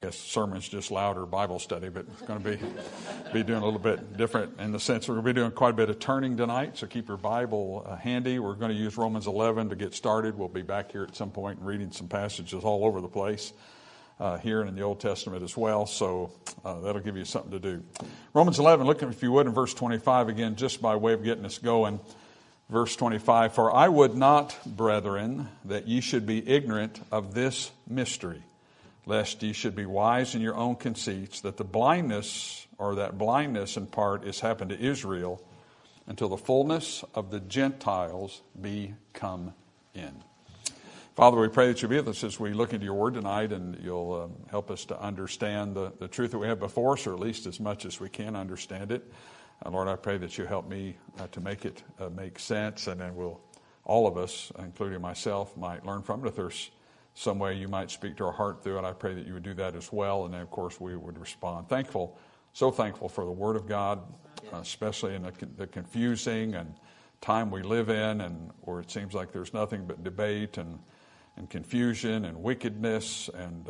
Yes, sermon's just louder Bible study, but it's going to be doing a little bit different in the sense we're going to be doing quite a bit of turning tonight, so keep your Bible handy. We're going to use Romans 11 to get started. We'll be back here at some point and reading some passages all over the place here and in the Old Testament as well, so that'll give you something to do. Romans 11, look if you would in verse 25 again, just by way of getting us going. Verse 25, for I would not, brethren, that ye should be ignorant of this mystery, lest ye should be wise in your own conceits, that blindness in part is happened to Israel, until the fullness of the Gentiles be come in. Father, we pray that you'll be with us as we look into your word tonight, and you'll help us to understand the truth that we have before us, or at least as much as we can understand it. Lord, I pray that you help me to make it make sense, and then all of us, including myself, might learn from it. If there's some way you might speak to our heart through it, I pray that you would do that as well, and then, of course, we would respond. So thankful for the Word of God, especially in the confusing and time we live in, and where it seems like there's nothing but debate and confusion and wickedness and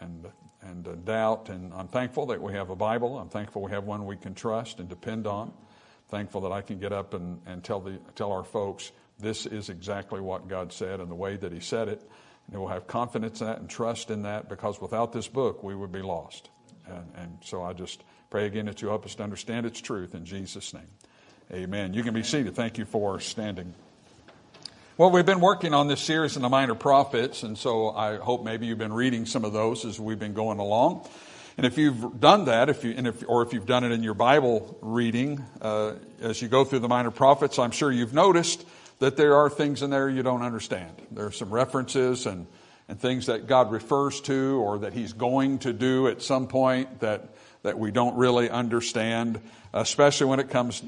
doubt. And I'm thankful that we have a Bible. I'm thankful we have one we can trust and depend on. Thankful that I can get up and tell our folks this is exactly what God said and the way that He said it. And we'll have confidence in that and trust in that, because without this book, we would be lost. And so I just pray again that you help us to understand its truth in Jesus' name. Amen. You can be seated. Thank you for standing. Well, we've been working on this series in the Minor Prophets, and so I hope maybe you've been reading some of those as we've been going along. And if you've done that, if you've done it in your Bible reading, as you go through the Minor Prophets, I'm sure you've noticed that there are things in there you don't understand. There are some references and things that God refers to, or that He's going to do at some point that we don't really understand, especially when it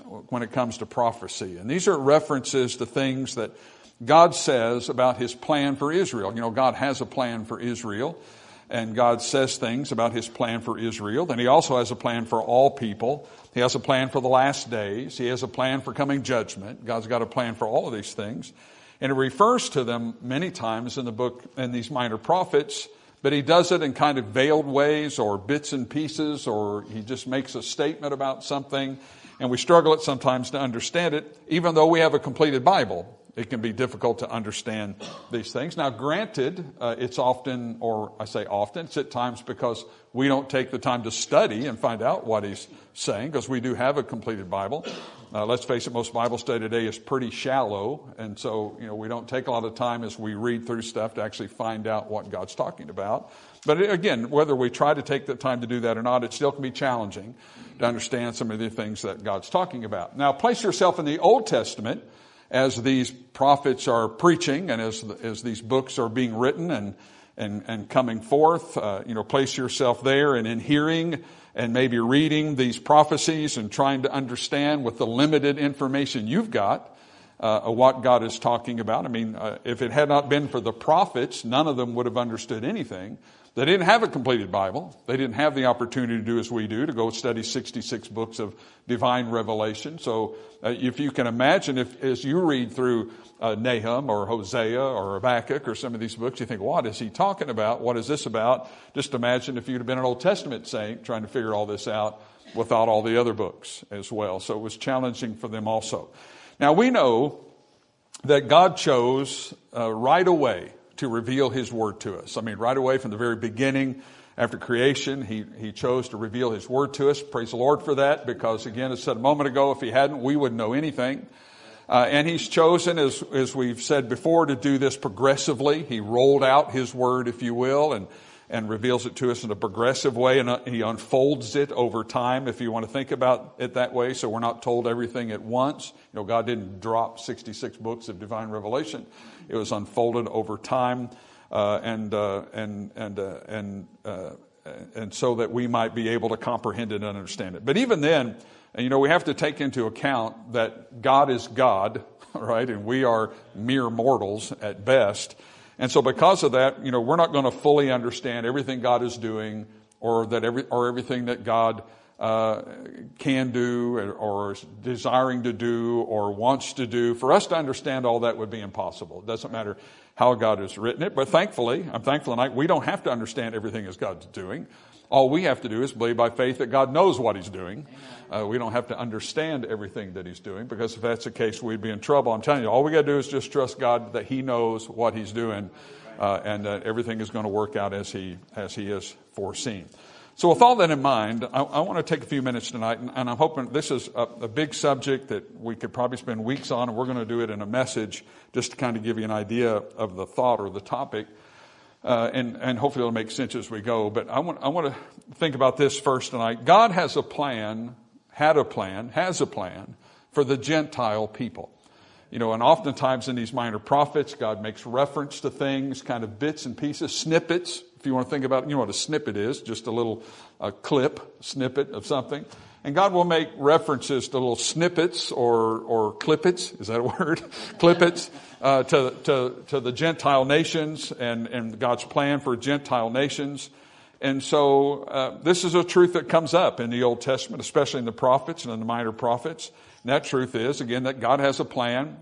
comes to prophecy. And these are references to things that God says about His plan for Israel. You know, God has a plan for Israel, and God says things about His plan for Israel. Then He also has a plan for all people. He has a plan for the last days. He has a plan for coming judgment. God's got a plan for all of these things. And it refers to them many times in the book, in these Minor Prophets, but He does it in kind of veiled ways, or bits and pieces, or He just makes a statement about something, and we struggle sometimes to understand it. Even though we have a completed Bible, it can be difficult to understand these things. Now, granted, it's often, or I say often, it's at times because we don't take the time to study and find out what He's saying, because we do have a completed Bible. Let's face it, most Bible study today is pretty shallow, and so we don't take a lot of time as we read through stuff to actually find out what God's talking about. But again, whether we try to take the time to do that or not, it still can be challenging to understand some of the things that God's talking about. Now, place yourself in the Old Testament as these prophets are preaching, and as these books are being written and coming forth. Place yourself there, and in hearing and maybe reading these prophecies and trying to understand with the limited information you've got what God is talking about. I mean, if it had not been for the prophets, none of them would have understood anything. They didn't have a completed Bible. They didn't have the opportunity to do as we do, to go study 66 books of divine revelation. So if you can imagine, as you read through Nahum or Hosea or Habakkuk or some of these books, you think, what is he talking about? What is this about? Just imagine if you'd have been an Old Testament saint trying to figure all this out without all the other books as well. So it was challenging for them also. Now, we know that God chose right away to reveal His Word to us. I mean, right away from the very beginning, after creation, He chose to reveal His Word to us. Praise the Lord for that, because again, as I said a moment ago, if He hadn't, we wouldn't know anything. And He's chosen, as we've said before, to do this progressively. He rolled out His Word, if you will, and reveals it to us in a progressive way, and He unfolds it over time, if you want to think about it that way, so we're not told everything at once. God didn't drop 66 books of divine revelation. It was unfolded over time, and so that we might be able to comprehend it and understand it. But even then, we have to take into account that God is God, right? And we are mere mortals at best. And so because of that, we're not going to fully understand everything God is doing, or everything that God can do, or is desiring to do, or wants to do. For us to understand all that would be impossible. It doesn't matter how God has written it. But I'm thankful tonight, we don't have to understand everything as God's doing. All we have to do is believe by faith that God knows what He's doing. We don't have to understand everything that He's doing, because if that's the case, we'd be in trouble. I'm telling you, all we got to do is just trust God that He knows what He's doing, and that everything is going to work out as He has foreseen. So with all that in mind, I want to take a few minutes tonight, and I'm hoping this is a big subject that we could probably spend weeks on, and we're going to do it in a message just to kind of give you an idea of the thought or the topic, and hopefully it'll make sense as we go. But I want to think about this first tonight. God has a plan for the Gentile people. And oftentimes in these minor prophets, God makes reference to things, kind of bits and pieces, snippets. If you want to think about it, you know what a snippet is, just a little snippet of something. And God will make references to little snippets or clippets, is that a word? Clippets, to the Gentile nations and God's plan for Gentile nations. And so this is a truth that comes up in the Old Testament, especially in the prophets and in the minor prophets. And that truth is, again, that God has a plan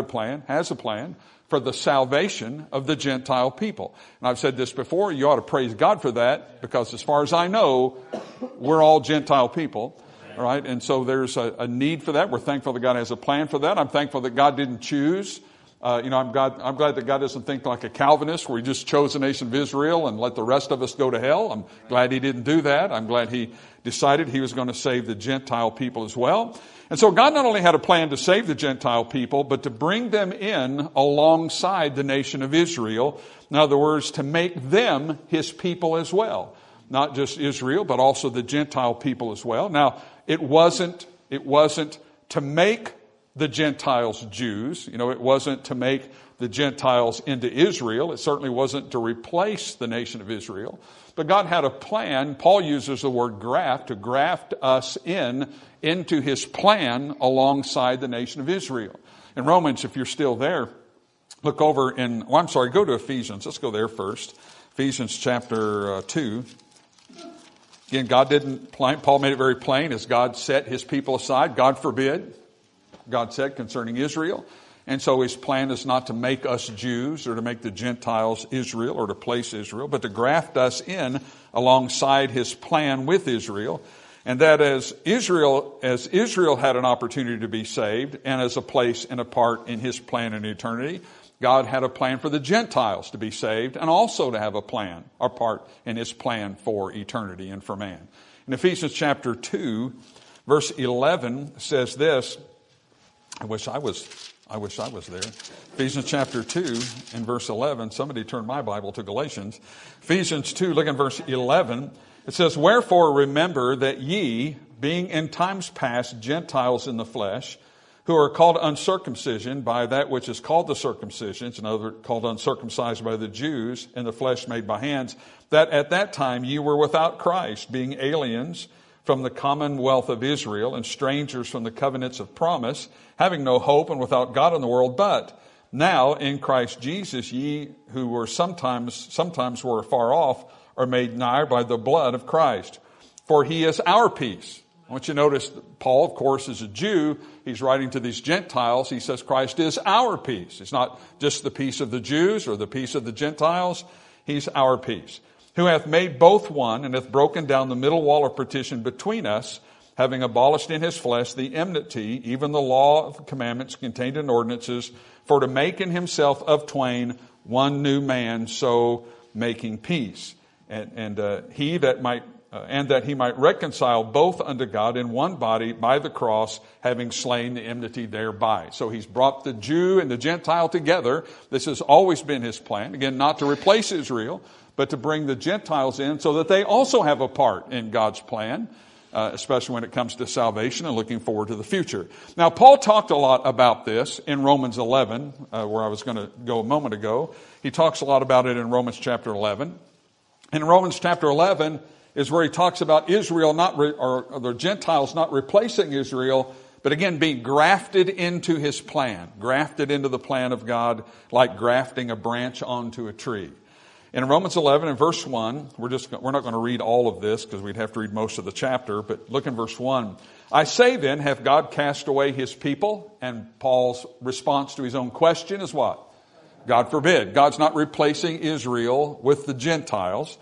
for the salvation of the Gentile people. And I've said this before, you ought to praise God for that, because as far as I know, we're all Gentile people. All right, and so there's a need for that. We're thankful that God has a plan for that. I'm thankful that God didn't choose. I'm glad that God doesn't think like a Calvinist, where He just chose the nation of Israel and let the rest of us go to hell. I'm glad He didn't do that. I'm glad He decided He was going to save the Gentile people as well. And so God not only had a plan to save the Gentile people, but to bring them in alongside the nation of Israel. In other words, to make them His people as well. Not just Israel, but also the Gentile people as well. Now, it wasn't to make the Gentiles Jews. It wasn't to make the Gentiles into Israel. It certainly wasn't to replace the nation of Israel. But God had a plan. Paul uses the word graft, to graft us into His plan alongside the nation of Israel. In Romans, if you're still there, look over go to Ephesians. Let's go there first. Ephesians chapter 2. Again, Paul made it very plain, as God set His people aside, God forbid, God said concerning Israel. And so His plan is not to make us Jews or to make the Gentiles Israel or to place Israel, but to graft us in alongside His plan with Israel. And that as Israel had an opportunity to be saved and as a place and a part in His plan in eternity, God had a plan for the Gentiles to be saved and also to have a plan or part in His plan for eternity and for man. In Ephesians chapter 2, verse 11 says this. I wish I was there. Ephesians chapter 2 and verse 11. Somebody turned my Bible to Galatians. Ephesians 2, look at verse 11. It says, "Wherefore remember that ye, being in times past Gentiles in the flesh, who are called uncircumcision by that which is called the circumcision, in other words, called uncircumcised by the Jews, in the flesh made by hands, that at that time ye were without Christ, being aliens from the commonwealth of Israel, and strangers from the covenants of promise, having no hope and without God in the world. But now in Christ Jesus, ye who were sometimes were afar off, are made nigh by the blood of Christ. For He is our peace." I want you to notice that Paul, of course, is a Jew. He's writing to these Gentiles. He says Christ is our peace. It's not just the peace of the Jews or the peace of the Gentiles. He's our peace. "Who hath made both one, and hath broken down the middle wall of partition between us, having abolished in His flesh the enmity, even the law of commandments contained in ordinances, for to make in Himself of twain one new man, so making peace. And that He might reconcile both unto God in one body by the cross, having slain the enmity thereby." So He's brought the Jew and the Gentile together. This has always been His plan. Again, not to replace Israel, but to bring the Gentiles in so that they also have a part in God's plan, especially when it comes to salvation and looking forward to the future. Now, Paul talked a lot about this in Romans 11, where I was going to go a moment ago. He talks a lot about it in Romans chapter 11. In Romans chapter 11 is where he talks about Israel or the Gentiles not replacing Israel, but again being grafted into His plan, grafted into the plan of God, like grafting a branch onto a tree. In Romans 11 and verse 1, we're not going to read all of this because we'd have to read most of the chapter, but look in verse 1. "I say then, hath God cast away His people?" And Paul's response to his own question is what? God forbid. God's not replacing Israel with the Gentiles.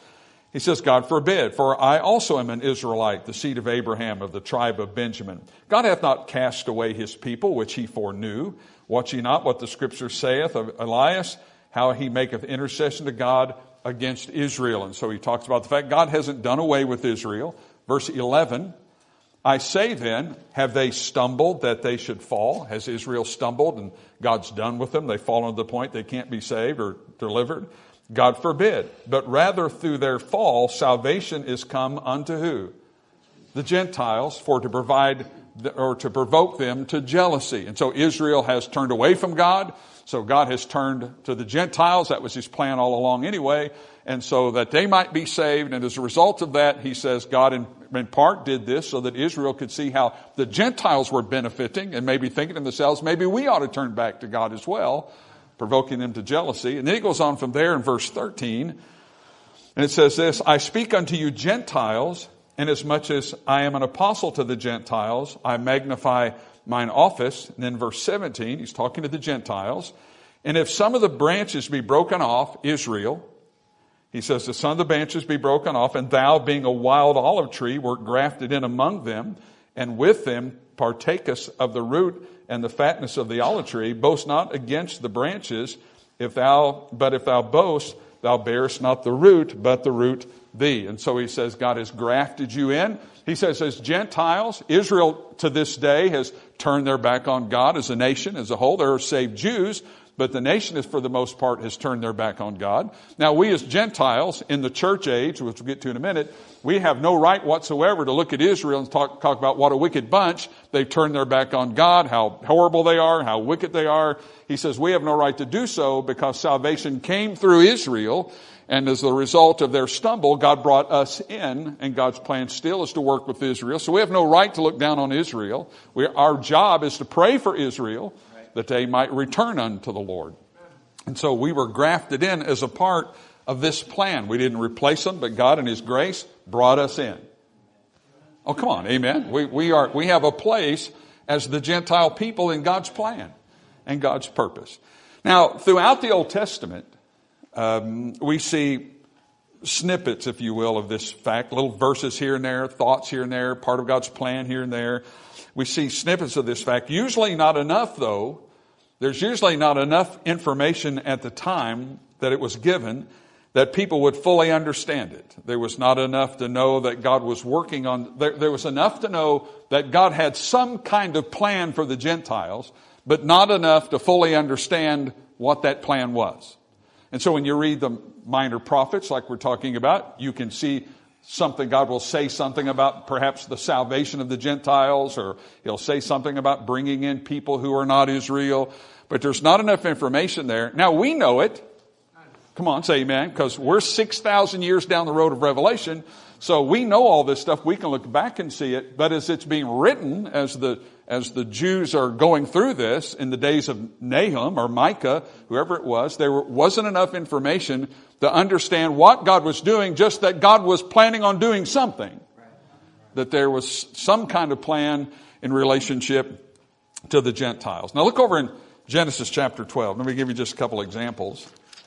He says, God forbid, for I also am an Israelite, the seed of Abraham, of the tribe of Benjamin. God hath not cast away his people, which he foreknew. Watch ye not what the scripture saith of Elias, how he maketh intercession to God against Israel. And so he talks about the fact God hasn't done away with Israel. Verse 11, I say then, have they stumbled that they should fall? Has Israel stumbled and God's done with them? They've fallen to the point they can't be saved or delivered? God forbid. But rather through their fall, salvation is come unto who? The Gentiles, for to provide or to provoke them to jealousy. And so Israel has turned away from God. So God has turned to the Gentiles. That was his plan all along anyway. And so that they might be saved. And as a result of that, he says God in part did this so that Israel could see how the Gentiles were benefiting and maybe thinking to themselves, maybe we ought to turn back to God as well, provoking them to jealousy. And then he goes on from there in verse 13. And it says this, I speak unto you Gentiles, inasmuch as I am an apostle to the Gentiles, I magnify mine office. And then verse 17, he's talking to the Gentiles. And if some of the branches be broken off, Israel, he says, if some of the branches be broken off, and thou being a wild olive tree wert grafted in among them, and with them partakest of the root and the fatness of the olive tree, boast not against the branches, but if thou boast, thou bearest not the root, but the root thee. And so he says, God has grafted you in. He says, as Gentiles, Israel to this day has turned their back on God as a nation, as a whole. There are saved Jews, but the nation is, for the most part, has turned their back on God. Now, we as Gentiles in the church age, which we'll get to in a minute, we have no right whatsoever to look at Israel and talk about what a wicked bunch. They've turned their back on God, how horrible they are, how wicked they are. He says we have no right to do so because salvation came through Israel. And as a result of their stumble, God brought us in, and God's plan still is to work with Israel. So we have no right to look down on Israel. Our job is to pray for Israel, that they might return unto the Lord. And so we were grafted in as a part of this plan. We didn't replace them, but God in his grace brought us in. Oh, come on, amen. We have a place as the Gentile people in God's plan and God's purpose. Now, throughout the Old Testament, we see snippets, if you will, of this fact, little verses here and there, thoughts here and there, part of God's plan here and there. We see snippets of this fact. Usually not enough, though. There's usually not enough information at the time that it was given that people would fully understand it. There was not enough to know that God was working on, there was enough to know that God had some kind of plan for the Gentiles, but not enough to fully understand what that plan was. And so when you read the minor prophets, like we're talking about, you can see something, God will say something about perhaps the salvation of the Gentiles, or he'll say something about bringing in people who are not Israel. But there's not enough information there. Now we know it. Come on, say amen, because we're 6,000 years down the road of Revelation. So we know all this stuff. We can look back and see it. But as it's being written, as the Jews are going through this in the days of Nahum or Micah, whoever it was, there wasn't enough information to understand what God was doing, just that God was planning on doing something. That there was some kind of plan in relationship to the Gentiles. Now look over in Genesis chapter 12. Let me give you just a couple examples.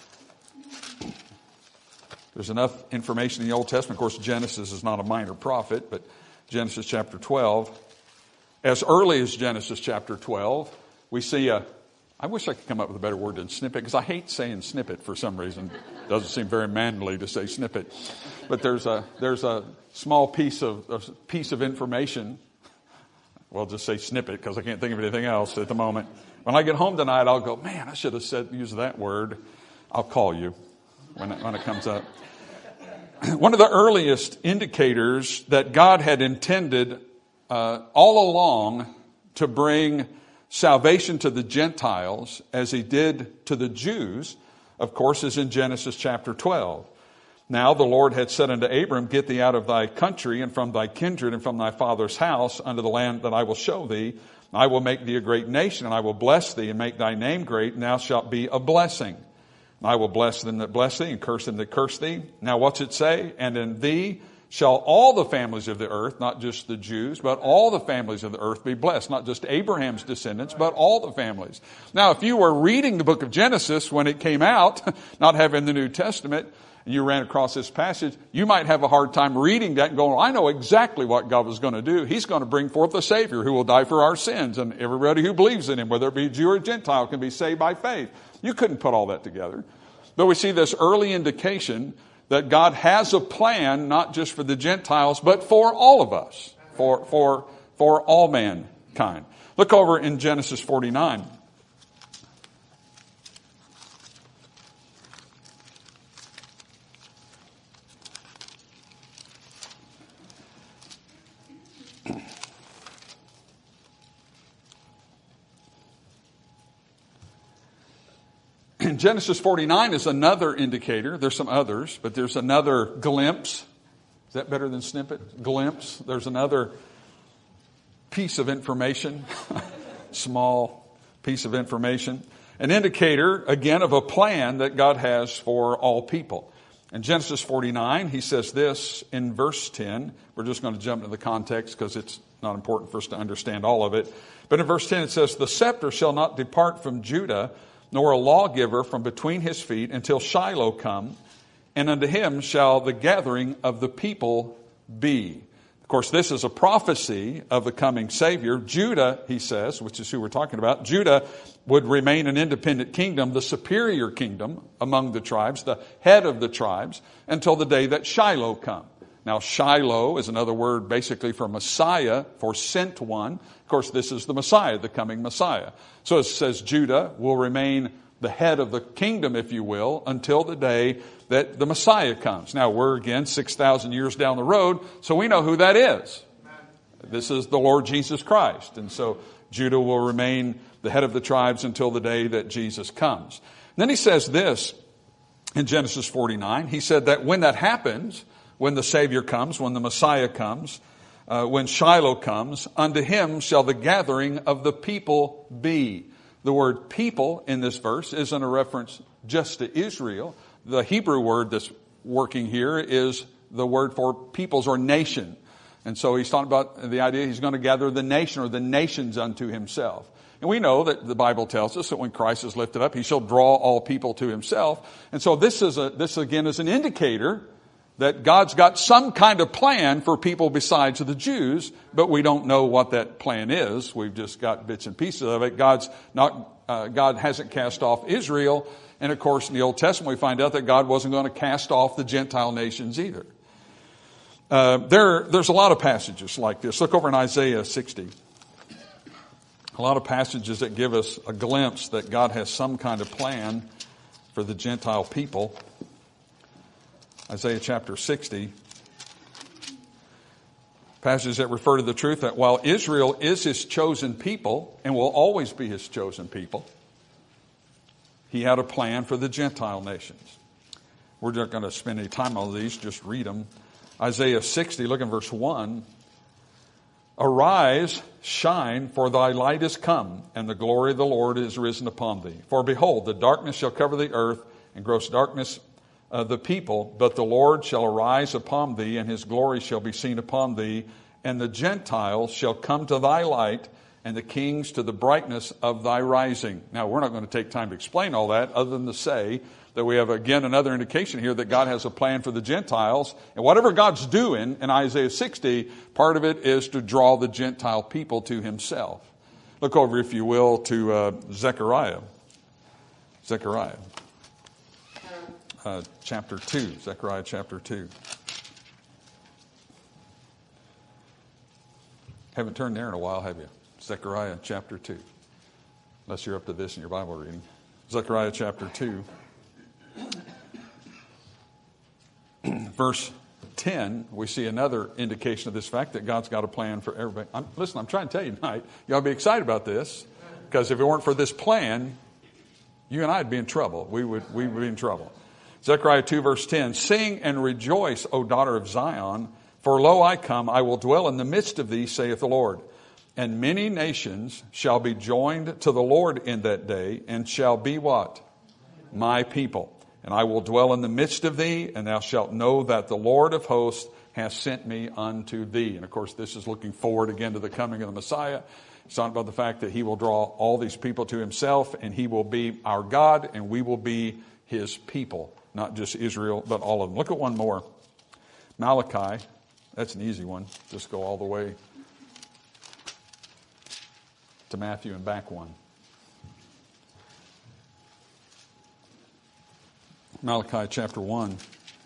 There's enough information in the Old Testament. Of course, Genesis is not a minor prophet, but Genesis chapter 12. As early as Genesis chapter 12, we see I wish I could come up with a better word than snippet, because I hate saying snippet for some reason. It doesn't seem very manly to say snippet. But there's a small piece of information. Well, just say snippet, because I can't think of anything else at the moment. When I get home tonight, I'll go, man, I should have used that word. I'll call you when it comes up. One of the earliest indicators that God had intended all along to bring salvation to the Gentiles as he did to the Jews, of course, is in Genesis chapter 12. Now the Lord had said unto Abram, get thee out of thy country and from thy kindred and from thy father's house unto the land that I will show thee. I will make thee a great nation, and I will bless thee and make thy name great, and thou shalt be a blessing. I will bless them that bless thee and curse them that curse thee. Now what's it say? And in thee shall all the families of the earth, not just the Jews, but all the families of the earth be blessed. Not just Abraham's descendants, but all the families. Now if you were reading the book of Genesis when it came out, not having the New Testament, and you ran across this passage, you might have a hard time reading that and going, I know exactly what God was going to do. He's going to bring forth a Savior who will die for our sins, and everybody who believes in him, whether it be Jew or Gentile, can be saved by faith. You couldn't put all that together. But we see this early indication that God has a plan, not just for the Gentiles, but for all of us, for all mankind. Look over in Genesis 49. Genesis 49 is another indicator. There's some others, but there's another glimpse. Is that better than snippet? Glimpse. There's another piece of information, small piece of information. An indicator, again, of a plan that God has for all people. In Genesis 49, he says this in verse 10. We're just going to jump into the context because it's not important for us to understand all of it. But in verse 10 it says, the scepter shall not depart from Judah, nor a lawgiver from between his feet, until Shiloh come, and unto him shall the gathering of the people be. Of course, this is a prophecy of the coming Savior. Judah, he says, which is who we're talking about, Judah would remain an independent kingdom, the superior kingdom among the tribes, the head of the tribes, until the day that Shiloh come. Now, Shiloh is another word basically for Messiah, for sent one. Of course, this is the Messiah, the coming Messiah. So it says Judah will remain the head of the kingdom, if you will, until the day that the Messiah comes. Now, we're again 6,000 years down the road, so we know who that is. This is the Lord Jesus Christ. And so Judah will remain the head of the tribes until the day that Jesus comes. And then he says this in Genesis 49. He said that when that happens, when the Savior comes, when the Messiah comes, when Shiloh comes, unto him shall the gathering of the people be. The word people in this verse isn't a reference just to Israel. The Hebrew word that's working here is the word for peoples or nation. And so he's talking about the idea he's going to gather the nation or the nations unto himself. And we know that the Bible tells us that when Christ is lifted up, he shall draw all people to himself. And so this again is an indicator that God's got some kind of plan for people besides the Jews, but we don't know what that plan is. We've just got bits and pieces of it. God hasn't cast off Israel. And of course, in the Old Testament, we find out that God wasn't going to cast off the Gentile nations either. There's a lot of passages like this. Look over in Isaiah 60. A lot of passages that give us a glimpse that God has some kind of plan for the Gentile people. Isaiah chapter 60. Passages that refer to the truth that while Israel is his chosen people and will always be his chosen people, he had a plan for the Gentile nations. We're not going to spend any time on these, just read them. Isaiah 60, look in verse 1. Arise, shine, for thy light is come, and the glory of the Lord is risen upon thee. For behold, the darkness shall cover the earth, and gross darkness the people, but the Lord shall arise upon thee, and his glory shall be seen upon thee, and the Gentiles shall come to thy light, and the kings to the brightness of thy rising. Now, we're not going to take time to explain all that, other than to say that we have, again, another indication here that God has a plan for the Gentiles. And whatever God's doing in Isaiah 60, part of it is to draw the Gentile people to himself. Look over, if you will, to Zechariah. Zechariah. Chapter 2. Zechariah chapter 2. Haven't turned there in a while, have you? Zechariah chapter 2. Unless you're up to this in your Bible reading. Zechariah chapter 2. Verse 10, we see another indication of this fact that God's got a plan for everybody. Listen, I'm trying to tell you tonight, you ought to be excited about this, because if it weren't for this plan, you and I would be in trouble. We would be in trouble. Zechariah 2 verse 10, sing and rejoice, O daughter of Zion, for lo, I come, I will dwell in the midst of thee, saith the Lord. And many nations shall be joined to the Lord in that day, and shall be what? My people. And I will dwell in the midst of thee, and thou shalt know that the Lord of hosts hath sent me unto thee. And of course, this is looking forward again to the coming of the Messiah. It's talking about the fact that he will draw all these people to himself, and he will be our God, and we will be his people. not just Israel, but all of them. Look at one more. Malachi. That's an easy one. Just go all the way to Matthew and back one. Malachi chapter 1.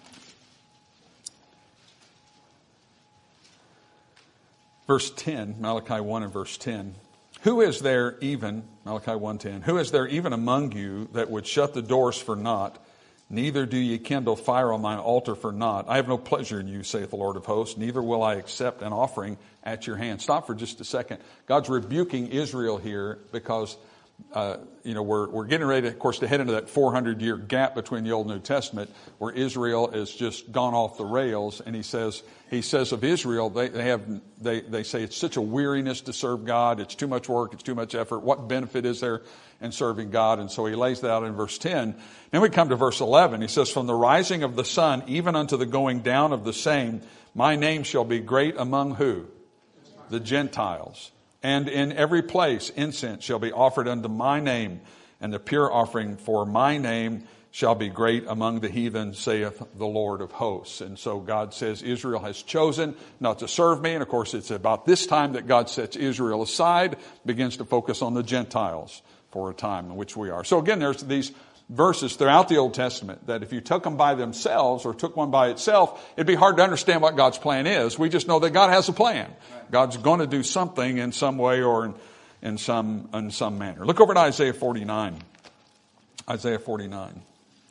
Verse 10, Malachi 1 and verse 10. Who is there even, Malachi 1:10, who is there even among you that would shut the doors for naught? Neither do ye kindle fire on mine altar for naught. I have no pleasure in you, saith the Lord of hosts. Neither will I accept an offering at your hand. Stop for just a second. God's rebuking Israel here because we're getting ready, of course, to head into that 400-year gap between the Old and New Testament, where Israel has just gone off the rails. And he says of Israel, they say it's such a weariness to serve God. It's too much work. It's too much effort. What benefit is there in serving God? And so he lays that out in verse 10. Then we come to verse 11. He says, from the rising of the sun, even unto the going down of the same, my name shall be great among who? The Gentiles. And in every place incense shall be offered unto my name, and the pure offering for my name shall be great among the heathen, saith the Lord of hosts. And so God says Israel has chosen not to serve me. And of course, it's about this time that God sets Israel aside, begins to focus on the Gentiles for a time in which we are. So again, there's these verses throughout the Old Testament that if you took them by themselves or took one by itself, it'd be hard to understand what God's plan is. We just know that God has a plan. God's going to do something in some way or in some manner. Look over to Isaiah 49. Isaiah 49.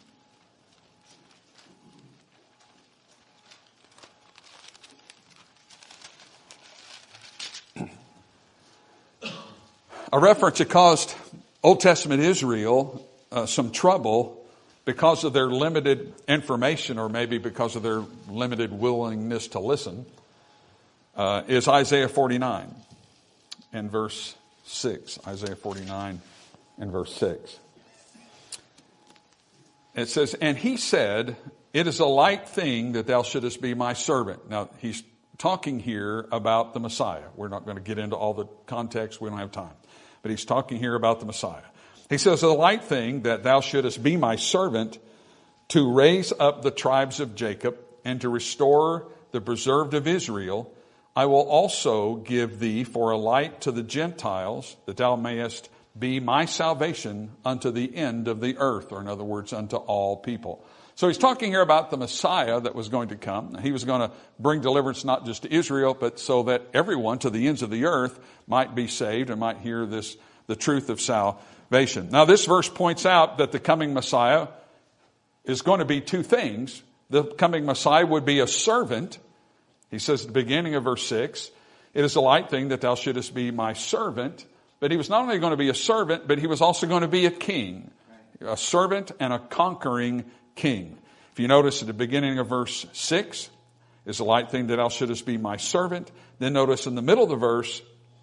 A reference that caused Old Testament Israel some trouble because of their limited information, or maybe because of their limited willingness to listen, is Isaiah 49 and verse 6. Isaiah 49 and verse 6. It says, and he said, it is a light thing that thou shouldest be my servant. Now, he's talking here about the Messiah. We're not going to get into all the context. We don't have time. But he's talking here about the Messiah. He says, a light thing that thou shouldest be my servant to raise up the tribes of Jacob and to restore the preserved of Israel. I will also give thee for a light to the Gentiles, that thou mayest be my salvation unto the end of the earth, or in other words, unto all people. So he's talking here about the Messiah that was going to come. He was going to bring deliverance not just to Israel, but so that everyone to the ends of the earth might be saved and might hear the truth of salvation. Now this verse points out that the coming Messiah is going to be two things. The coming Messiah would be a servant. He says at the beginning of verse 6, it is a light thing that thou shouldest be my servant. But he was not only going to be a servant, but he was also going to be a king. A servant and a conquering king. If you notice at the beginning of verse 6, is a light thing that thou shouldest be my servant. Then notice in the middle of the verse,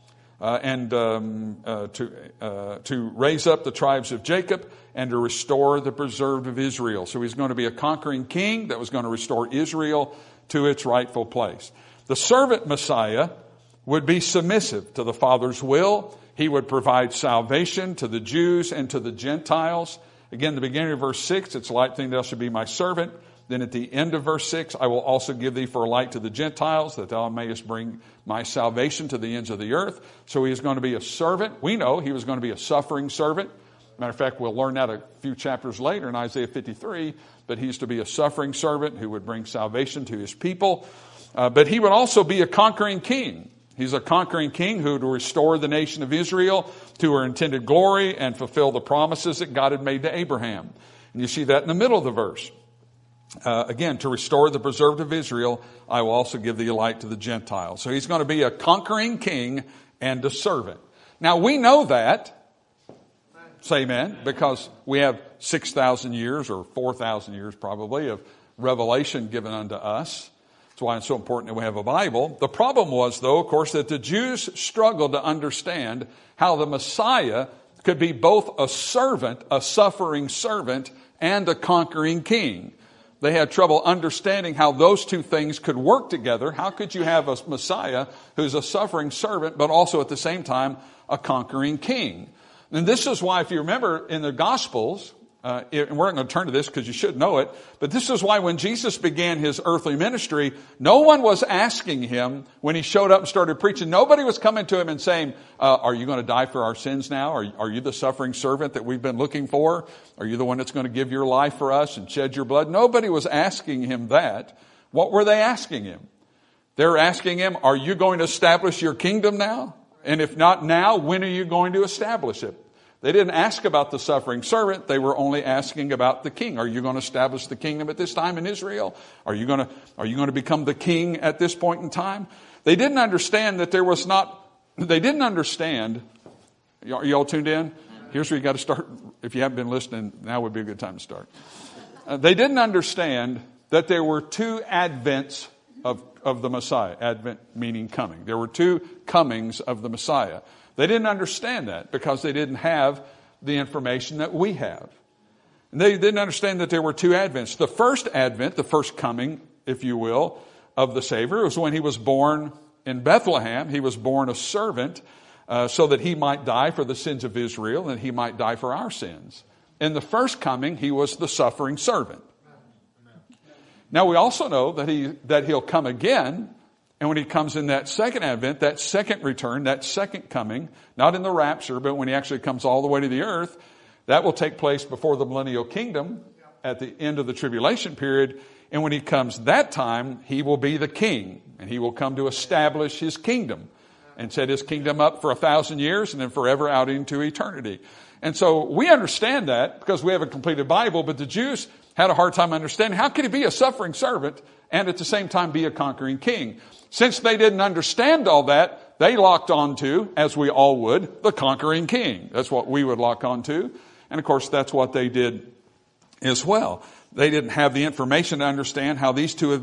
to raise up the tribes of Jacob and to restore the preserved of Israel. So he's going to be a conquering king that was going to restore Israel to its rightful place. The servant Messiah would be submissive to the Father's will. He would provide salvation to the Jews and to the Gentiles. Again, the beginning of verse 6, it's a light thing, thou shalt be my servant. Then at the end of verse 6, I will also give thee for a light to the Gentiles, that thou mayest bring my salvation to the ends of the earth. So he is going to be a servant. We know he was going to be a suffering servant. Matter of fact, we'll learn that a few chapters later in Isaiah 53. But he's to be a suffering servant who would bring salvation to his people. But he would also be a conquering king. He's a conquering king who would restore the nation of Israel to her intended glory and fulfill the promises that God had made to Abraham. And you see that in the middle of the verse. Again, to restore the preserved of Israel, I will also give thee a light to the Gentiles. So he's going to be a conquering king and a servant. Now we know that, say amen, because we have 6,000 years or 4,000 years probably of revelation given unto us. That's why it's so important that we have a Bible. The problem was, though, of course, that the Jews struggled to understand how the Messiah could be both a servant, a suffering servant, and a conquering king. They had trouble understanding how those two things could work together. How could you have a Messiah who's a suffering servant, but also at the same time a conquering king? And this is why, if you remember in the Gospels, And we're not going to turn to this because you should know it. But this is why when Jesus began his earthly ministry, no one was asking him when he showed up and started preaching. Nobody was coming to him and saying, are you going to die for our sins now? Are you the suffering servant that we've been looking for? Are you the one that's going to give your life for us and shed your blood? Nobody was asking him that. What were they asking him? They were asking him, are you going to establish your kingdom now? And if not now, when are you going to establish it? They didn't ask about the suffering servant. They were only asking about the king. Are you going to establish the kingdom at this time in Israel? Are you going to become the king at this point in time? They didn't understand that there was not, they didn't understand. Are you all tuned in? Here's where you got to start. If you haven't been listening, now would be a good time to start. They didn't understand that there were two advents of the Messiah. Advent meaning coming. There were two comings of the Messiah. They didn't understand that because they didn't have the information that we have. And they didn't understand that there were two advents. The first advent, the first coming, if you will, of the Savior was when he was born in Bethlehem. He was born a servant so that he might die for the sins of Israel and he might die for our sins. In the first coming, he was the suffering servant. Now we also know that he'll come again. And when he comes in that second advent, that second return, that second coming, not in the rapture, but when he actually comes all the way to the earth, that will take place before the millennial kingdom at the end of the tribulation period. And when he comes that time, he will be the king. And he will come to establish his kingdom and set his kingdom up for 1,000 years and then forever out into eternity. And so we understand that because we have a completed Bible, but the Jews had a hard time understanding how could he be a suffering servant and at the same time be a conquering king? Since they didn't understand all that, they locked onto, as we all would, the conquering king. That's what we would lock onto. And of course, that's what they did as well. They didn't have the information to understand how these two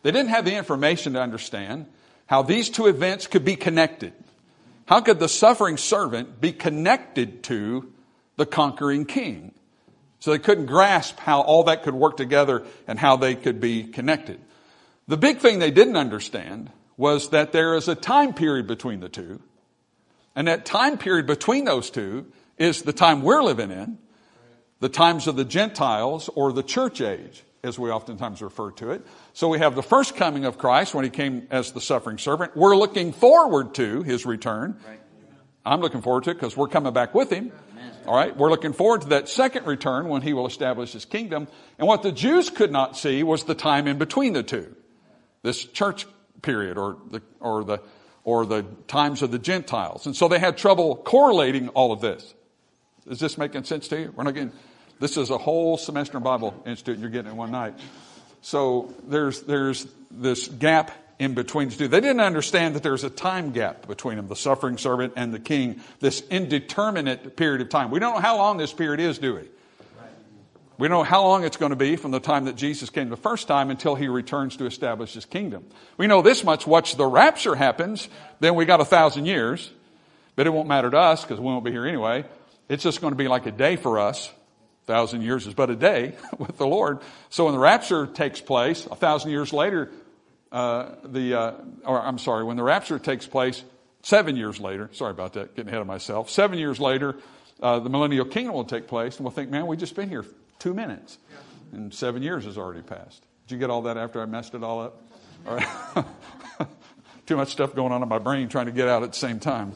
events could be connected. How could the suffering servant be connected to the conquering king? So they couldn't grasp how all that could work together and how they could be connected. The big thing they didn't understand was that there is a time period between the two. And that time period between those two is the time we're living in, the times of the Gentiles or the church age, as we oftentimes refer to it. So we have the first coming of Christ when he came as the suffering servant. We're looking forward to his return. Right. I'm looking forward to it because we're coming back with him. Amen. All right. We're looking forward to that second return when he will establish his kingdom. And what the Jews could not see was the time in between the two. This church period or the times of the Gentiles. And so they had trouble correlating all of this. Is this making sense to you? We're not getting, this is a whole semester in Bible Institute and you're getting it one night. So there's this gap in between the two. They didn't understand that there's a time gap between them, the suffering servant and the king, this indeterminate period of time. We don't know how long this period is, do we? We don't know how long it's going to be from the time that Jesus came the first time until he returns to establish his kingdom. We know this much. Once the rapture happens, then we got 1,000 years. But it won't matter to us because we won't be here anyway. It's just going to be like a day for us. 1,000 years is but a day with the Lord. So when the rapture takes place, 1,000 years later, when the rapture takes place 7 years later, sorry about that, getting ahead of myself. 7 years later, the millennial kingdom will take place and we'll think, man, we've just been here 2 minutes and 7 years has already passed. Did you get all that after I messed it all up? All right. Too much stuff going on in my brain trying to get out at the same time.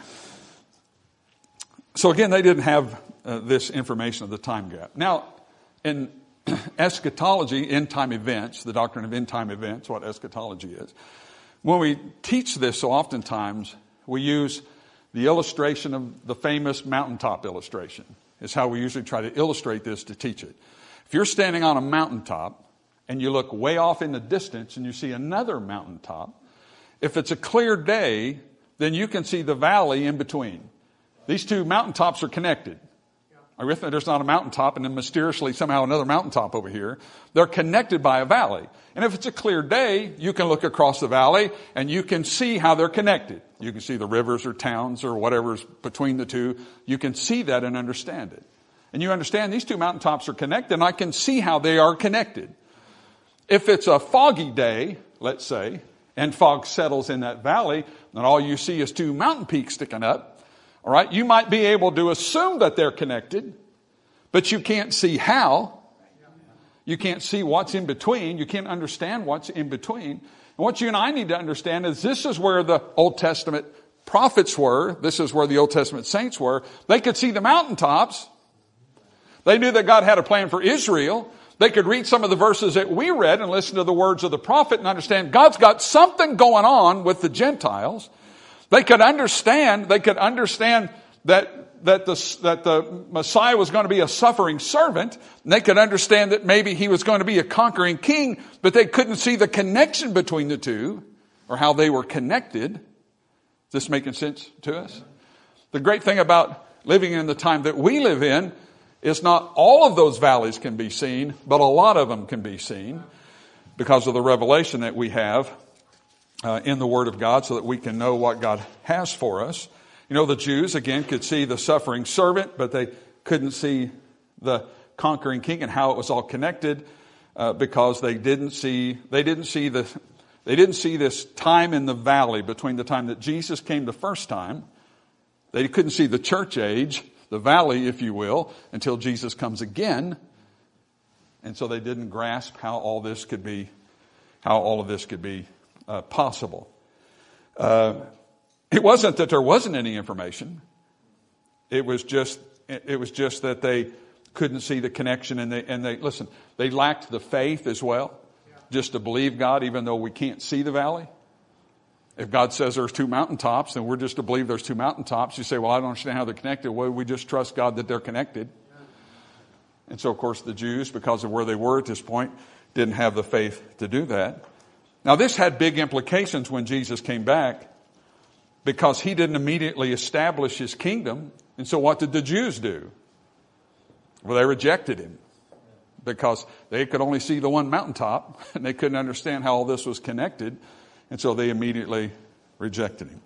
So again, they didn't have this information of the time gap. Now, in eschatology, end-time events, the doctrine of end-time events, what eschatology is, when we teach this, so oftentimes we use the illustration of the famous mountaintop illustration. Is how we usually try to illustrate this to teach it. If you're standing on a mountaintop and you look way off in the distance and you see another mountaintop, if it's a clear day, then you can see the valley in between. These two mountaintops are connected. Are you with me? There's not a mountaintop and then mysteriously somehow another mountaintop over here. They're connected by a valley. And if it's a clear day, you can look across the valley and you can see how they're connected. You can see the rivers or towns or whatever's between the two. You can see that and understand it. And you understand these two mountaintops are connected and I can see how they are connected. If it's a foggy day, let's say, and fog settles in that valley, and all you see is two mountain peaks sticking up, all right, you might be able to assume that they're connected, but you can't see how. You can't see what's in between. You can't understand what's in between. And what you and I need to understand is this is where the Old Testament prophets were. This is where the Old Testament saints were. They could see the mountaintops. They knew that God had a plan for Israel. They could read some of the verses that we read and listen to the words of the prophet and understand God's got something going on with the Gentiles. They could understand that the Messiah was going to be a suffering servant. And they could understand that maybe he was going to be a conquering king, but they couldn't see the connection between the two or how they were connected. Is this making sense to us? The great thing about living in the time that we live in is not all of those valleys can be seen, but a lot of them can be seen because of the revelation that we have in the Word of God so that we can know what God has for us. You know, the Jews, again, could see the suffering servant, but they couldn't see the conquering king and how it was all connected because they didn't see this time in the valley between the time that Jesus came the first time. They couldn't see the church age, the valley, if you will, until Jesus comes again. And so they didn't grasp how all of this could be possible. It wasn't that there wasn't any information. It was just that they couldn't see the connection, and they listen. They lacked the faith as well, just to believe God, even though we can't see the valley. If God says there's two mountaintops, then we're just to believe there's two mountaintops. You say, well, I don't understand how they're connected. Well, we just trust God that they're connected. And so, of course, the Jews, because of where they were at this point, didn't have the faith to do that. Now, this had big implications when Jesus came back because he didn't immediately establish his kingdom. And so what did the Jews do? Well, they rejected him because they could only see the one mountaintop and they couldn't understand how all this was connected. And so they immediately rejected him.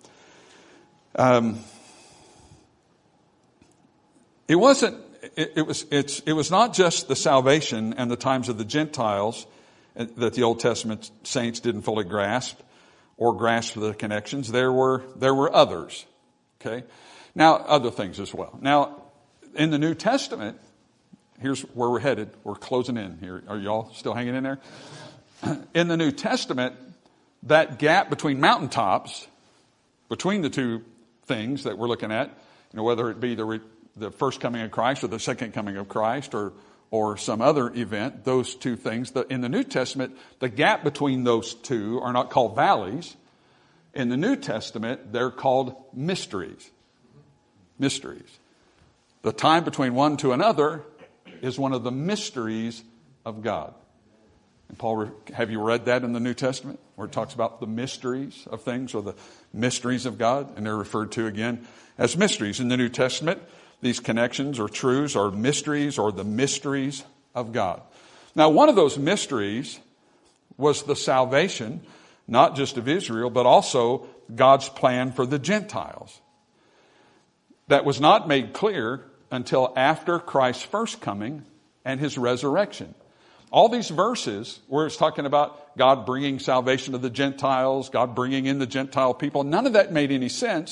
It was not just the salvation and the times of the Gentiles that the Old Testament saints didn't fully grasp or grasp the connections. There were others. Okay? Now, other things as well. Now, in the New Testament, here's where we're headed. We're closing in here. Are y'all still hanging in there? In the New Testament, that gap between mountaintops, between the two things that we're looking at, whether it be the first coming of Christ or the second coming of Christ or some other event, those two things. In the New Testament, the gap between those two are not called valleys. In the New Testament, they're called mysteries. Mysteries. The time between one to another is one of the mysteries of God. And Paul, have you read that in the New Testament where it talks about the mysteries of things or the mysteries of God? And they're referred to again as mysteries. In the New Testament, these connections or truths are mysteries or the mysteries of God. Now, one of those mysteries was the salvation, not just of Israel, but also God's plan for the Gentiles. That was not made clear until after Christ's first coming and his resurrection. All these verses where it's talking about God bringing salvation to the Gentiles, God bringing in the Gentile people, none of that made any sense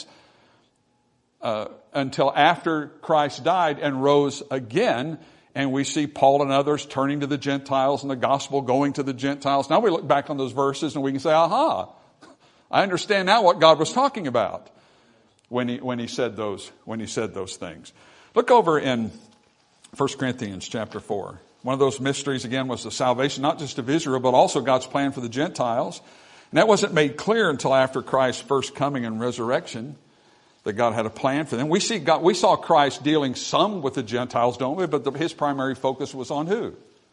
until after Christ died and rose again. And we see Paul and others turning to the Gentiles and the gospel going to the Gentiles. Now we look back on those verses and we can say, aha, I understand now what God was talking about when he said those things. Look over in 1 Corinthians chapter 4. One of those mysteries, again, was the salvation, not just of Israel, but also God's plan for the Gentiles. And that wasn't made clear until after Christ's first coming and resurrection, that God had a plan for them. We saw Christ dealing some with the Gentiles, don't we? But his primary focus was on who?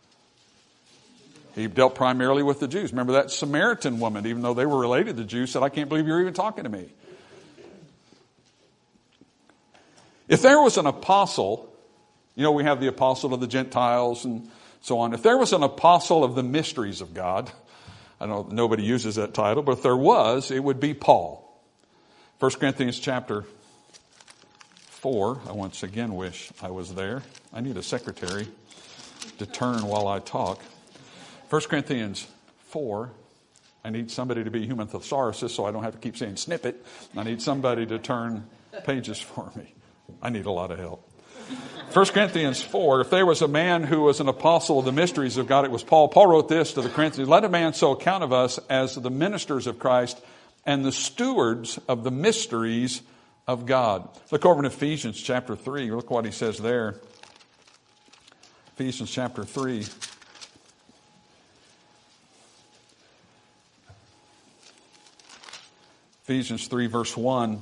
He dealt primarily with the Jews. Remember that Samaritan woman, even though they were related to Jews, said, I can't believe you're even talking to me. If there was an apostle, we have the apostle of the Gentiles and so on. If there was an apostle of the mysteries of God, I know nobody uses that title, but if there was, it would be Paul. 1 Corinthians chapter 4. I once again wish I was there. I need a secretary to turn while I talk. 1 Corinthians 4. I need somebody to be human thesaurus so I don't have to keep saying snippet. I need somebody to turn pages for me. I need a lot of help. 1 Corinthians 4, if there was a man who was an apostle of the mysteries of God, it was Paul. Paul wrote this to the Corinthians, let a man so account of us as the ministers of Christ and the stewards of the mysteries of God. Look over in Ephesians chapter 3. Look what he says there. Ephesians chapter 3. Ephesians 3 verse 1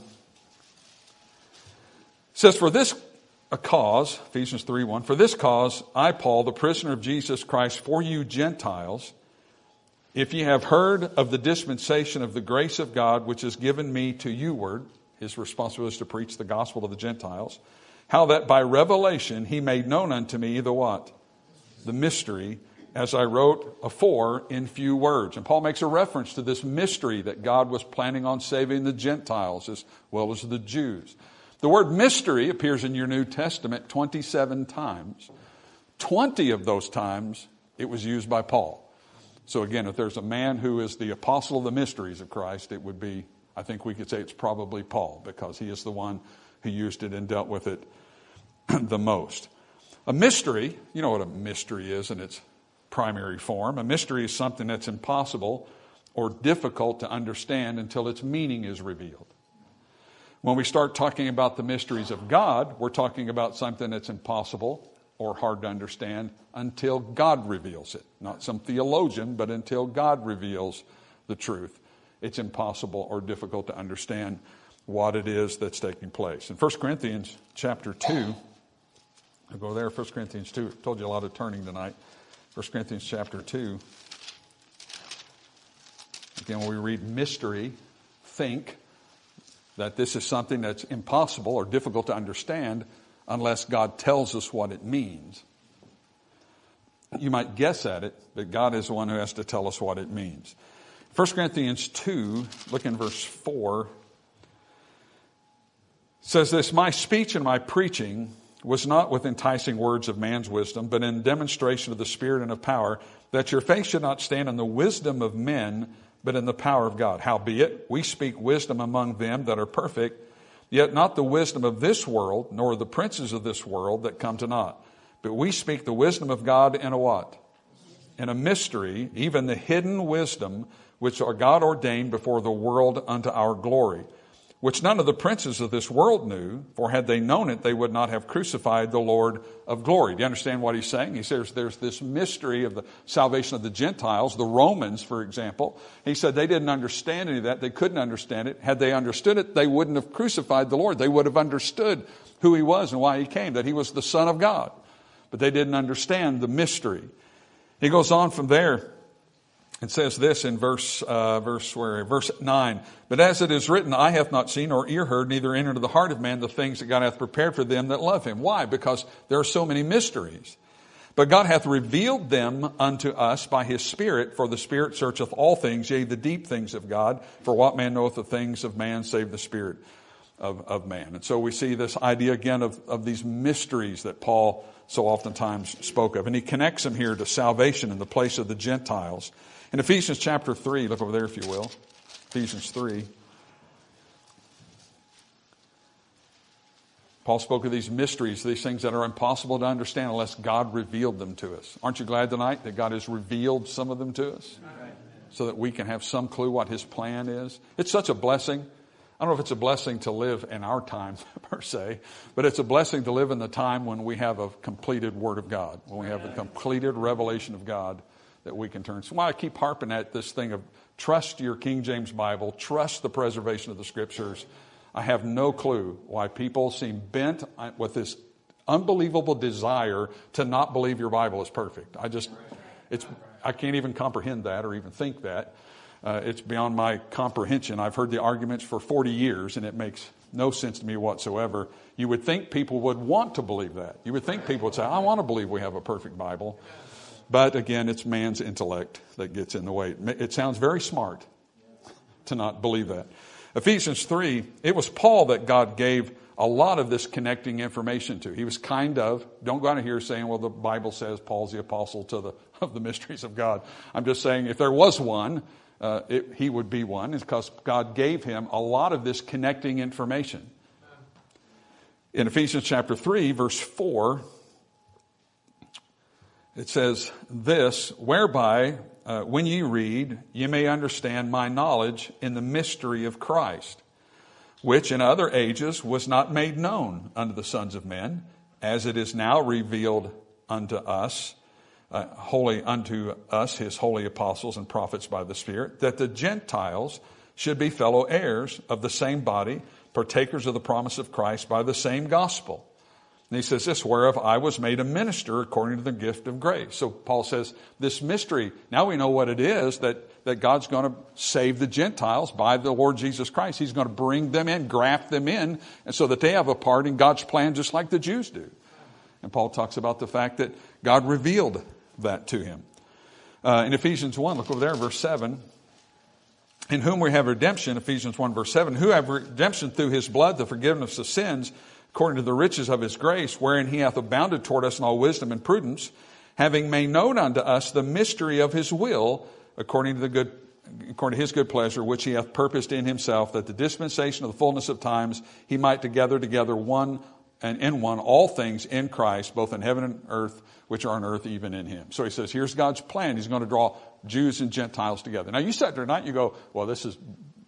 says, for this a cause, Ephesians 3:1, for this cause I, Paul, the prisoner of Jesus Christ, for you Gentiles, if ye have heard of the dispensation of the grace of God, which is given me to youward, his responsibility is to preach the gospel to the Gentiles, how that by revelation he made known unto me the what? The mystery, as I wrote afore in few words. And Paul makes a reference to this mystery that God was planning on saving the Gentiles as well as the Jews. The word mystery appears in your New Testament 27 times. 20 of those times it was used by Paul. So again, if there's a man who is the apostle of the mysteries of Christ, it would be, I think we could say it's probably Paul, because he is the one who used it and dealt with it the most. A mystery, you know what a mystery is in its primary form. A mystery is something that's impossible or difficult to understand until its meaning is revealed. When we start talking about the mysteries of God, we're talking about something that's impossible or hard to understand until God reveals it. Not some theologian, but until God reveals the truth. It's impossible or difficult to understand what it is that's taking place. In 1 Corinthians chapter 2, I'll go there, 1 Corinthians 2. I told you a lot of turning tonight. 1 Corinthians chapter 2. Again, when we read mystery, think that this is something that's impossible or difficult to understand unless God tells us what it means. You might guess at it, but God is the one who has to tell us what it means. 1 Corinthians 2, look in verse 4, says this, my speech and my preaching was not with enticing words of man's wisdom, but in demonstration of the Spirit and of power, that your faith should not stand in the wisdom of men, but in the power of God. Howbeit, we speak wisdom among them that are perfect, yet not the wisdom of this world, nor the princes of this world that come to naught. But we speak the wisdom of God in a what? In a mystery, even the hidden wisdom, which are God ordained before the world unto our glory, which none of the princes of this world knew, for had they known it, they would not have crucified the Lord of glory. Do you understand what he's saying? He says there's this mystery of the salvation of the Gentiles, the Romans, for example. He said they didn't understand any of that. They couldn't understand it. Had they understood it, they wouldn't have crucified the Lord. They would have understood who he was and why he came, that he was the Son of God. But they didn't understand the mystery. He goes on from there. It says this in verse 9. But as it is written, eye hath not seen nor ear heard, neither entered into the heart of man the things that God hath prepared for them that love him. Why? Because there are so many mysteries. But God hath revealed them unto us by his Spirit, for the Spirit searcheth all things, yea, the deep things of God. For what man knoweth the things of man, save the Spirit of man. And so we see this idea again of these mysteries that Paul so oftentimes spoke of. And he connects them here to salvation in the place of the Gentiles. In Ephesians chapter 3, look over there if you will. Ephesians 3. Paul spoke of these mysteries, these things that are impossible to understand unless God revealed them to us. Aren't you glad tonight that God has revealed some of them to us? So that we can have some clue what his plan is. It's such a blessing. I don't know if it's a blessing to live in our time per se, but it's a blessing to live in the time when we have a completed Word of God, when we have a completed revelation of God that we can turn. So why I keep harping at this thing of trust your King James Bible, trust the preservation of the Scriptures. I have no clue why people seem bent with this unbelievable desire to not believe your Bible is perfect. I can't even comprehend that or even think that. It's beyond my comprehension. I've heard the arguments for 40 years, and it makes no sense to me whatsoever. You would think people would want to believe that. You would think people would say, I want to believe we have a perfect Bible. But again, it's man's intellect that gets in the way. It sounds very smart to not believe that. Ephesians 3, it was Paul that God gave a lot of this connecting information to. He was don't go out of here saying, well, the Bible says Paul's the apostle of the mysteries of God. I'm just saying if there was one, he would be one, because God gave him a lot of this connecting information. In Ephesians chapter 3, verse 4, it says this, whereby when ye read, ye may understand my knowledge in the mystery of Christ, which in other ages was not made known unto the sons of men, as it is now revealed unto us, holy unto us, his holy apostles and prophets by the Spirit, that the Gentiles should be fellow heirs of the same body, partakers of the promise of Christ by the same gospel. And he says this, whereof I was made a minister according to the gift of grace. So Paul says, this mystery, now we know what it is, that God's going to save the Gentiles by the Lord Jesus Christ. He's going to bring them in, graft them in, and so that they have a part in God's plan just like the Jews do. And Paul talks about the fact that God revealed that to him. In Ephesians 1, look over there, verse 7. In whom we have redemption, Ephesians 1, verse 7, who have redemption through his blood, the forgiveness of sins, according to the riches of his grace, wherein he hath abounded toward us in all wisdom and prudence, having made known unto us the mystery of his will, according to his good pleasure, which he hath purposed in himself, that the dispensation of the fullness of times he might together one and in one all things in Christ, both in heaven and earth, which are on earth, even in him. So he says, here's God's plan. He's going to draw Jews and Gentiles together. Now you sat there tonight and you go, well, this is,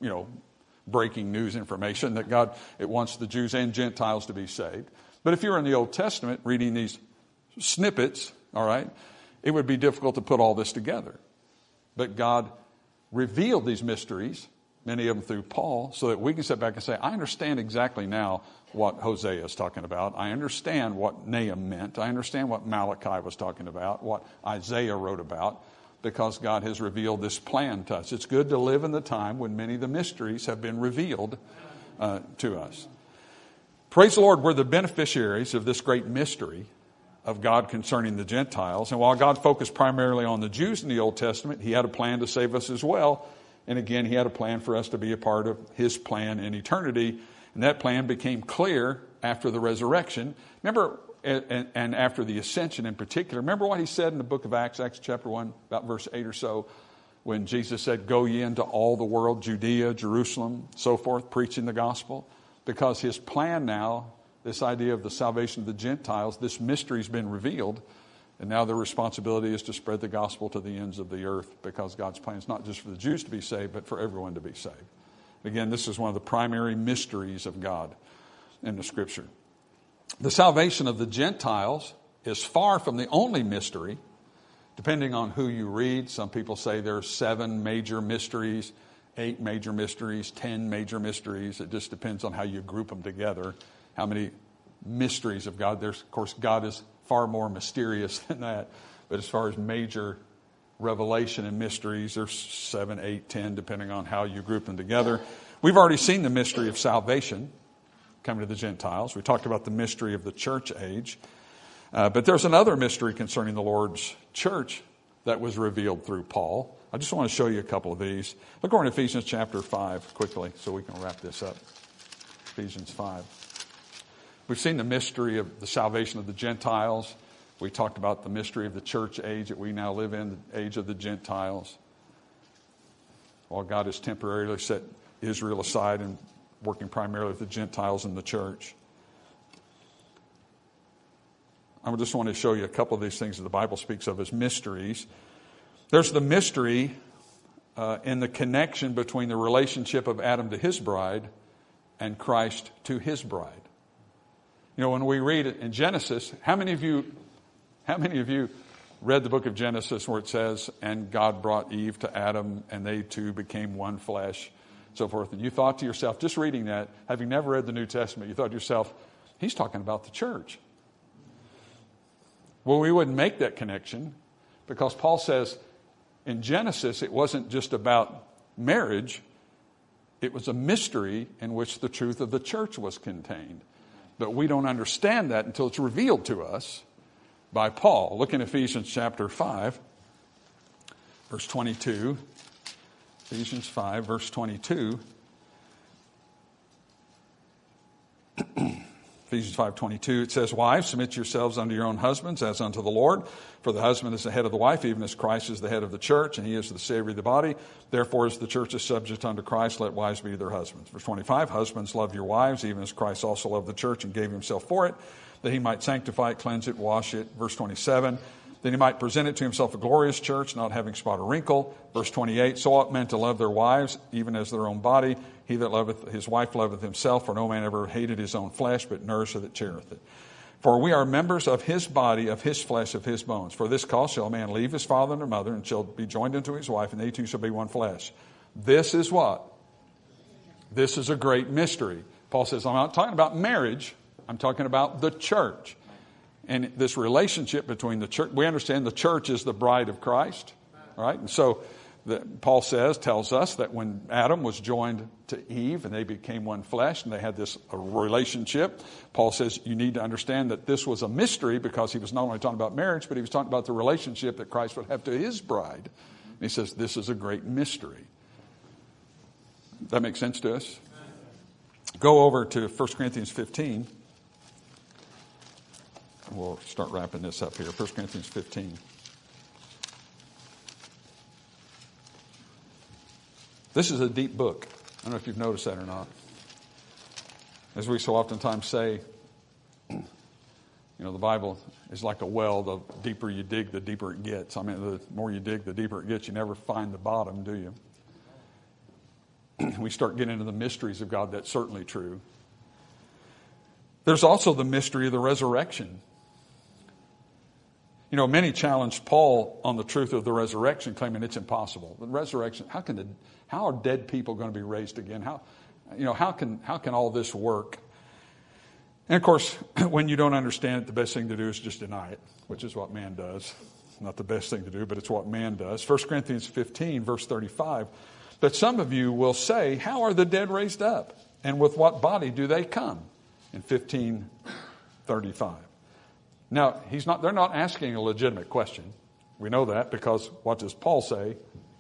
breaking news information that God, it wants the Jews and Gentiles to be saved. But if you're in the Old Testament reading these snippets, all right, it would be difficult to put all this together. But God revealed these mysteries, many of them through Paul, so that we can sit back and say, I understand exactly now what Hosea is talking about. I understand what Nahum meant. I understand what Malachi was talking about, what Isaiah wrote about, because God has revealed this plan to us. It's good to live in the time when many of the mysteries have been revealed to us. Praise the Lord, we're the beneficiaries of this great mystery of God concerning the Gentiles. And while God focused primarily on the Jews in the Old Testament, he had a plan to save us as well. And again, he had a plan for us to be a part of his plan in eternity. And that plan became clear after the resurrection. Remember, and after the ascension in particular. Remember what he said in the book of Acts, Acts chapter 1, about verse 8 or so, when Jesus said, go ye into all the world, Judea, Jerusalem, so forth, preaching the gospel. Because his plan now, this idea of the salvation of the Gentiles, this mystery's been revealed. And now the responsibility is to spread the gospel to the ends of the earth, because God's plan is not just for the Jews to be saved, but for everyone to be saved. Again, this is one of the primary mysteries of God in the Scripture. The salvation of the Gentiles is far from the only mystery, depending on who you read. Some people say there's 7 major mysteries, 8 major mysteries, 10 major mysteries. It just depends on how you group them together, how many mysteries of God. Of course, God is far more mysterious than that. But as far as major revelation and mysteries, there's 7, 8, 10, depending on how you group them together. We've already seen the mystery of salvation coming to the Gentiles. We talked about the mystery of the church age. But there's another mystery concerning the Lord's church that was revealed through Paul. I just want to show you a couple of these. Look over in Ephesians chapter 5 quickly so we can wrap this up. Ephesians 5. We've seen the mystery of the salvation of the Gentiles. We talked about the mystery of the church age that we now live in, the age of the Gentiles. While God has temporarily set Israel aside and working primarily with the Gentiles in the church. I just want to show you a couple of these things that the Bible speaks of as mysteries. There's the mystery in the connection between the relationship of Adam to his bride and Christ to his bride. When we read it in Genesis, how many of you read the book of Genesis where it says, and God brought Eve to Adam and they two became one flesh, so forth. And you thought to yourself, just reading that, having never read the New Testament, you thought to yourself, he's talking about the church. Well, we wouldn't make that connection because Paul says in Genesis, it wasn't just about marriage. It was a mystery in which the truth of the church was contained. But we don't understand that until it's revealed to us by Paul. Look in Ephesians chapter 5, verse 22. Ephesians 5, verse 22. Ephesians 5:22, it says, "Wives, submit yourselves unto your own husbands as unto the Lord. For the husband is the head of the wife, even as Christ is the head of the church, and he is the Savior of the body. Therefore, as the church is subject unto Christ, let wives be to their husbands." Verse 25, "Husbands, love your wives, even as Christ also loved the church and gave himself for it, that he might sanctify it, cleanse it, wash it." Verse 27, "That he might present it to himself a glorious church, not having spot or wrinkle." Verse 28, "So ought men to love their wives, even as their own body. He that loveth his wife loveth himself, for no man ever hated his own flesh, but nourisheth it, cheereth it. For we are members of his body, of his flesh, of his bones. For this cause shall a man leave his father and his mother, and shall be joined unto his wife, and they two shall be one flesh." This is what? This is a great mystery. Paul says, I'm not talking about marriage, I'm talking about the church. And this relationship between the church, we understand the church is the bride of Christ, right? And so Paul tells us that when Adam was joined to Eve and they became one flesh and they had this relationship, Paul says you need to understand that this was a mystery, because he was not only talking about marriage, but he was talking about the relationship that Christ would have to his bride. And he says this is a great mystery. That makes sense to us? Go over to 1 Corinthians 15. We'll start wrapping this up here. 1 Corinthians 15. This is a deep book. I don't know if you've noticed that or not. As we so oftentimes say, the Bible is like a well. The deeper you dig, the deeper it gets. I mean, the more you dig, the deeper it gets. You never find the bottom, do you? We start getting into the mysteries of God. That's certainly true. There's also the mystery of the resurrection. Many challenged Paul on the truth of the resurrection, claiming it's impossible. The resurrection, how are dead people going to be raised again? How can all this work? And of course, when you don't understand it, the best thing to do is just deny it, which is what man does. Not the best thing to do, but it's what man does. 1 Corinthians 15, verse 35. "But some of you will say, how are the dead raised up? And with what body do they come?" In 15:35. Now, they're not asking a legitimate question. We know that because what does Paul say?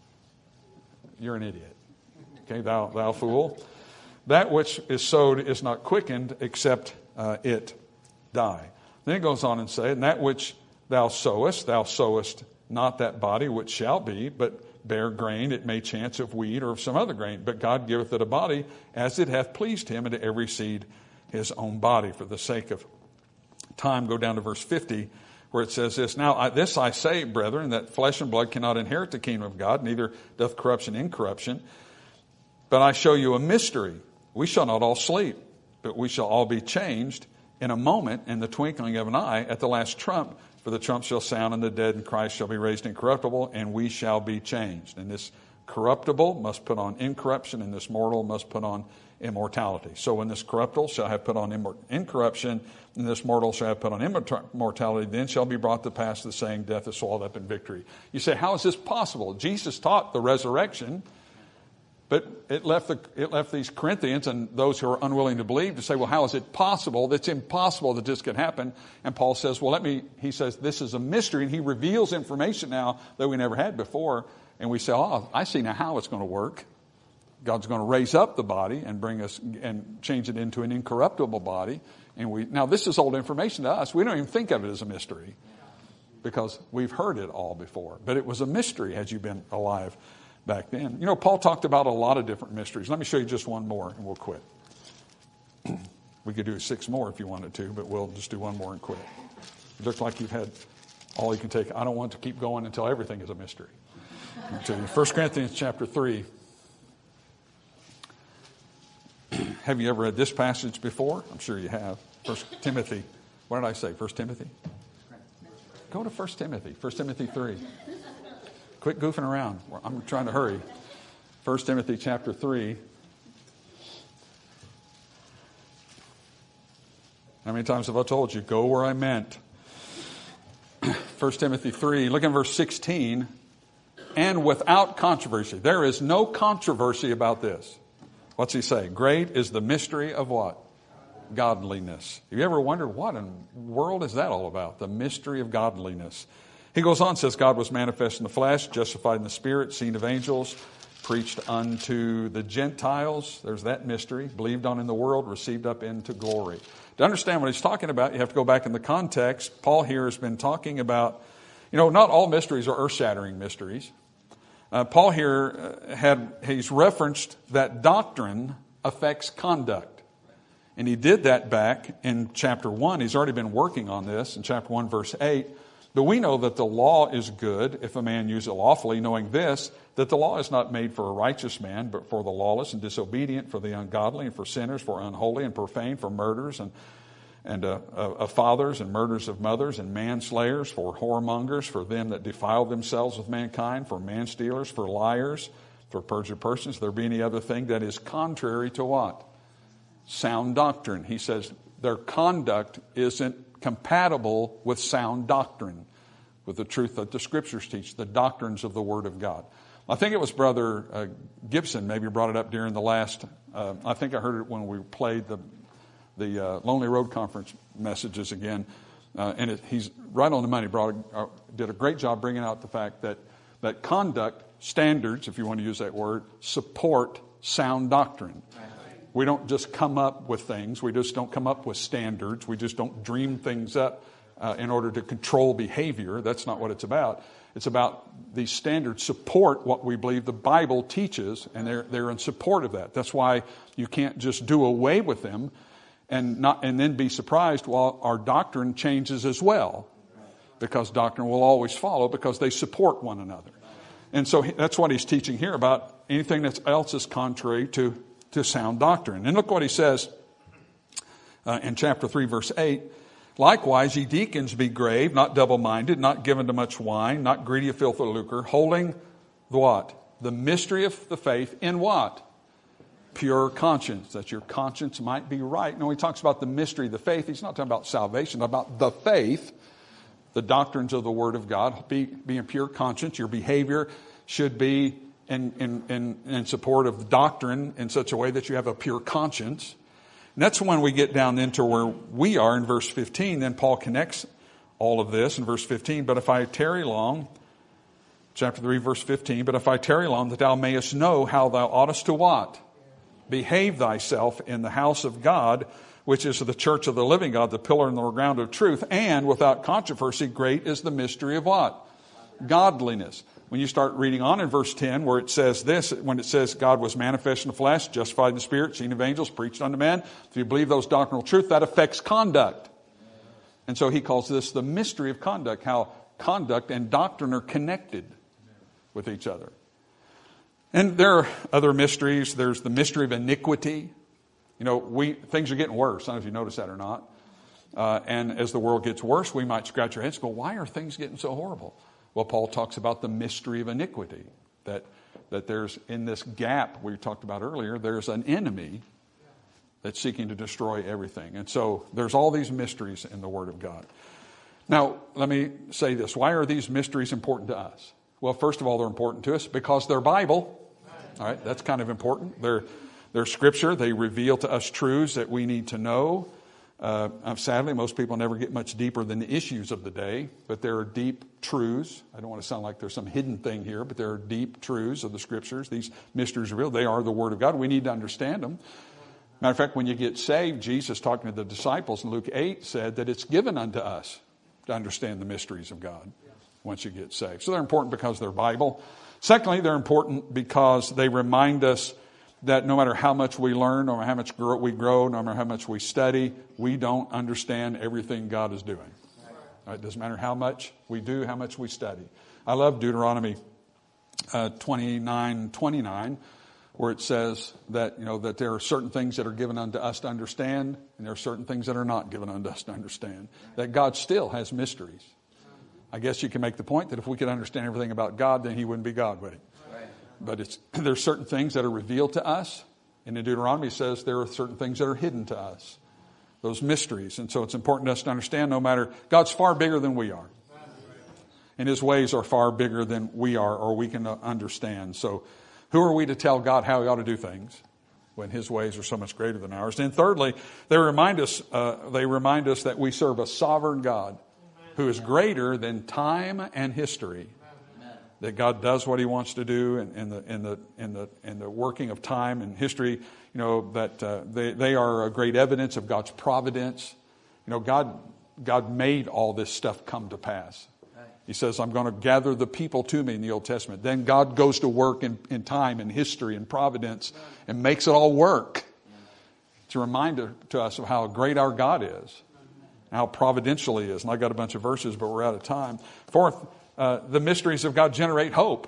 You're an idiot. Okay, thou fool. "That which is sowed is not quickened except it die." Then it goes on and say, "And that which thou sowest not that body which shall be, but bear grain, it may chance of wheat or of some other grain. But God giveth it a body as it hath pleased him, and to every seed his own body." For the sake of time, go down to verse 50, where it says this, "Now this I say, brethren, that flesh and blood cannot inherit the kingdom of God, neither doth corruption incorruption. But I show you a mystery. We shall not all sleep, but we shall all be changed in a moment, in the twinkling of an eye, at the last trump. For the trump shall sound, and the dead in Christ shall be raised incorruptible, and we shall be changed. And this corruptible must put on incorruption, and this mortal must put on immortality. So when this corruptible shall have put on incorruption, and this mortal shall have put on immortality, then shall be brought to pass the saying, death is swallowed up in victory." You say, how is this possible? Jesus taught the resurrection, but it left these Corinthians and those who are unwilling to believe to say, well, how is it possible? It's impossible that this could happen. And Paul says, he says, this is a mystery, and he reveals information now that we never had before. And we say, I see now how it's going to work. God's going to raise up the body and bring us and change it into an incorruptible body. And now this is old information to us. We don't even think of it as a mystery because we've heard it all before. But it was a mystery had you been alive back then. Paul talked about a lot of different mysteries. Let me show you just one more and we'll quit. We could do 6 more if you wanted to, but we'll just do one more and quit. It looks like you've had all you can take. I don't want to keep going until everything is a mystery. 1 Corinthians chapter 3. Have you ever read this passage before? I'm sure you have. 1 Timothy. What did I say? 1 Timothy? Go to 1 Timothy. 1 Timothy 3. Quit goofing around. I'm trying to hurry. 1 Timothy chapter 3. How many times have I told you? Go where I meant. 1 Timothy 3. Look at verse 16. "And without controversy." There is no controversy about this. What's he say? "Great is the mystery of" what? Godliness. Have you ever wondered what in the world is that all about? The mystery of godliness. He goes on, says, "God was manifest in the flesh, justified in the spirit, seen of angels, preached unto the Gentiles. There's that mystery. Believed on in the world, received up into glory. To understand what he's talking about, you have to go back in the context. Paul here has been talking about, not all mysteries are earth-shattering mysteries. Paul here he's referenced that doctrine affects conduct. And he did that back in chapter 1. He's already been working on this in chapter 1, verse 8. But we know that the law is good if a man use it lawfully, knowing this, that the law is not made for a righteous man, but for the lawless and disobedient, for the ungodly and for sinners, for unholy and profane, for murderers and of fathers and murders of mothers and manslayers, for whoremongers, for them that defile themselves with mankind, for manstealers, for liars, for perjured persons. If there be any other thing that is contrary to what? Sound doctrine. He says their conduct isn't compatible with sound doctrine, with the truth that the Scriptures teach, the doctrines of the Word of God. I think it was Brother Gibson maybe brought it up during the last, I think I heard it when we played the Lonely Road Conference messages again. And he's right on the money, did a great job bringing out the fact that conduct standards, if you want to use that word, support sound doctrine. We don't just come up with things. We just don't come up with standards. We just don't dream things up in order to control behavior. That's not what it's about. It's about these standards support what we believe the Bible teaches, and they're in support of that. That's why you can't just do away with them and then be surprised while our doctrine changes as well, because doctrine will always follow because they support one another. And so that's what he's teaching here about anything else is contrary to sound doctrine. And look what he says in chapter 3, verse 8. Likewise, ye deacons, be grave, not double-minded, not given to much wine, not greedy of filthy lucre, holding the what? The mystery of the faith in what? Pure conscience, that your conscience might be right. Now, when he talks about the mystery of the faith, he's not talking about salvation, about the faith, the doctrines of the Word of God. Be in pure conscience. Your behavior should be in support of doctrine in such a way that you have a pure conscience. And that's when we get down into where we are in verse 15. Then Paul connects all of this in verse 15. But if I tarry long, chapter 3, verse 15, but if I tarry long, that thou mayest know how thou oughtest to what? Behave thyself in the house of God, which is the church of the living God, the pillar and the ground of truth. And without controversy, great is the mystery of what? Godliness. When you start reading on in verse 10, where it says this, when it says God was manifest in the flesh, justified in the spirit, seen of angels, preached unto men, if you believe those doctrinal truths, that affects conduct. And so he calls this the mystery of conduct, how conduct and doctrine are connected with each other. And there are other mysteries. There's the mystery of iniquity. Things are getting worse. I don't know if you notice that or not. And as the world gets worse, we might scratch our heads and go, why are things getting so horrible? Well, Paul talks about the mystery of iniquity, that there's in this gap we talked about earlier, there's an enemy that's seeking to destroy everything. And so there's all these mysteries in the Word of God. Now, let me say this. Why are these mysteries important to us? Well, first of all, they're important to us because they're Bible. All right, that's kind of important. They're Scripture. They reveal to us truths that we need to know. Sadly, most people never get much deeper than the issues of the day, but there are deep truths. I don't want to sound like there's some hidden thing here, but there are deep truths of the Scriptures. These mysteries are real. They are the Word of God. We need to understand them. Matter of fact, when you get saved, Jesus, talking to the disciples in Luke 8, said that it's given unto us to understand the mysteries of God once you get saved. So they're important because they're Bible. Secondly, they're important because they remind us that no matter how much we learn, no matter how much we grow, no matter how much we study, we don't understand everything God is doing. It doesn't matter how much we do, how much we study. I love Deuteronomy 29:29, where it says that that there are certain things that are given unto us to understand, and there are certain things that are not given unto us to understand. That God still has mysteries. I guess you can make the point that if we could understand everything about God, then He wouldn't be God, would He? But there's certain things that are revealed to us. And in Deuteronomy it says there are certain things that are hidden to us. Those mysteries. And so it's important to us to understand God's far bigger than we are. And His ways are far bigger than we are or we can understand. So who are we to tell God how He ought to do things when His ways are so much greater than ours? And thirdly, they remind us that we serve a sovereign God who is greater than time and history. that God does what He wants to do in the working of time and history. That they are a great evidence of God's providence. God made all this stuff come to pass. He says, I'm going to gather the people to me in the Old Testament. Then God goes to work in time and history and providence and makes it all work. It's a reminder to us of how great our God is, how providential He is. And I got a bunch of verses, but we're out of time. Fourth, the mysteries of God generate hope.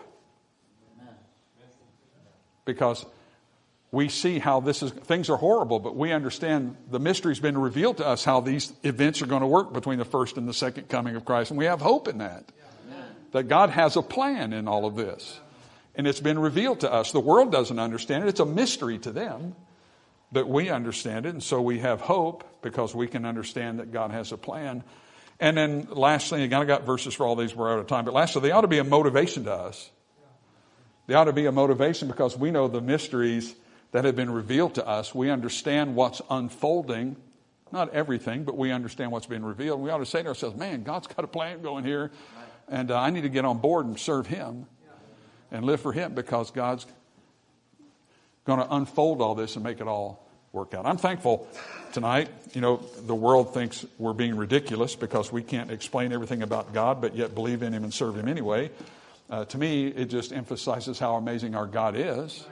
Because we see how things are horrible, but we understand the mystery's been revealed to us how these events are going to work between the first and the second coming of Christ. And we have hope in that. That God has a plan in all of this. And it's been revealed to us. The world doesn't understand it. It's a mystery to them. But we understand it. And so we have hope because we can understand that God has a plan. And then lastly, again, I got verses for all these. We're out of time. But lastly, they ought to be a motivation to us. They ought to be a motivation because we know the mysteries that have been revealed to us. We understand what's unfolding. Not everything, but we understand what's been revealed. We ought to say to ourselves, man, God's got a plan going here. And I need to get on board and serve Him and live for Him because God's going to unfold all this and make it all work out. I'm thankful tonight. The world thinks we're being ridiculous because we can't explain everything about God, but yet believe in Him and serve Him anyway. To me, it just emphasizes how amazing our God is.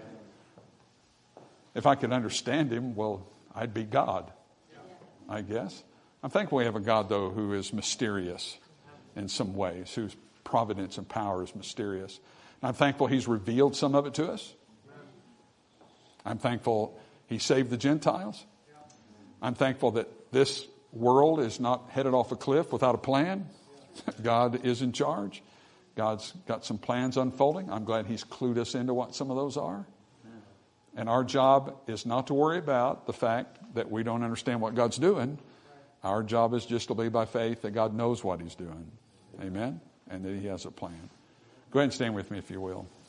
If I could understand Him, well, I'd be God, I guess. I'm thankful we have a God, though, who is mysterious in some ways, whose providence and power is mysterious. And I'm thankful He's revealed some of it to us. I'm thankful He saved the Gentiles. I'm thankful that this world is not headed off a cliff without a plan. God is in charge. God's got some plans unfolding. I'm glad He's clued us into what some of those are. And our job is not to worry about the fact that we don't understand what God's doing. Our job is just to believe by faith that God knows what He's doing. Amen? And that He has a plan. Go ahead and stand with me if you will.